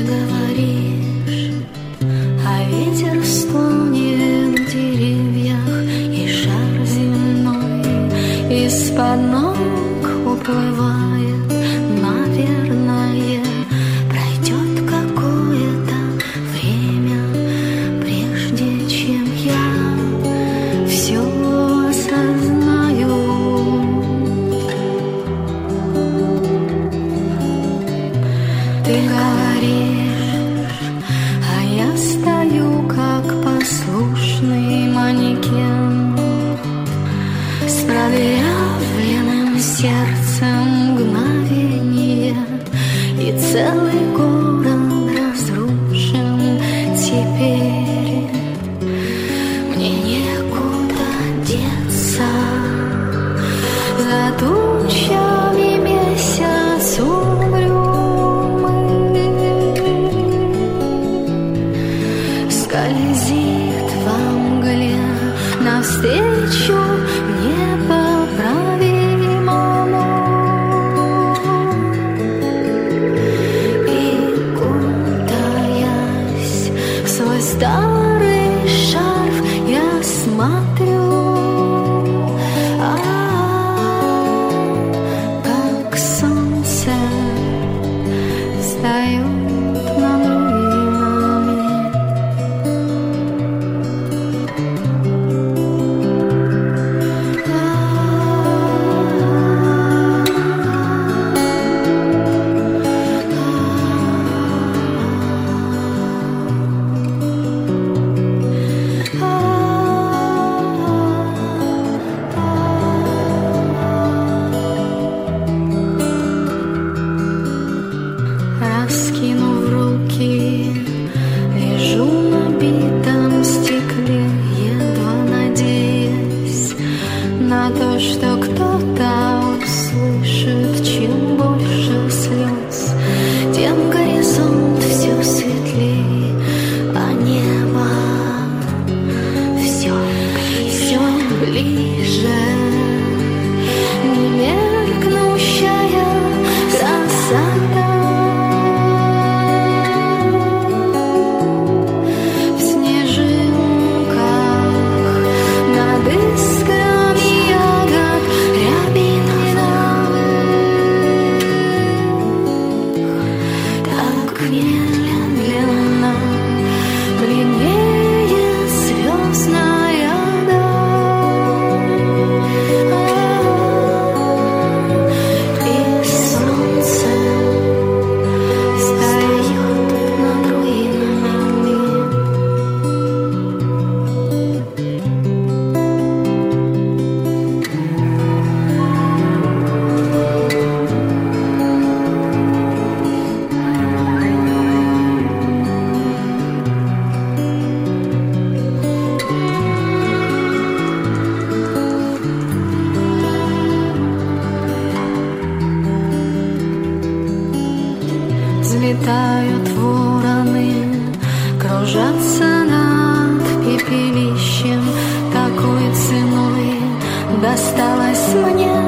говоришь, а ветер стонет в деревьях, и шар земной из-под ног уплывает. Наверное, пройдет какое-то время, прежде чем я все осознаю. Ты говоришь, а я стою как послушный манекен с продырявленным сердцем мгновение, и целый город разрушен теперь. Мне некуда деться, за тучами месяц угрюмый скользит во мгле навстречу непоправимому. И кутаясь в свой старый шарф, я смотрю, как солнце встает над руинами. Раскинув руки, лежу на битом стекле, едва надеясь на то, что кто-то услышит. Чем больше слез, тем горизонт все светлее, а небо все ближе. Немеркнущая красота в снежинках над искрами ягод рябиновых, так медленно бледнее звездная даль, и солнце встает над руинами. Взлетают вороны, кружатся над пепелищем. Такой ценой досталось мне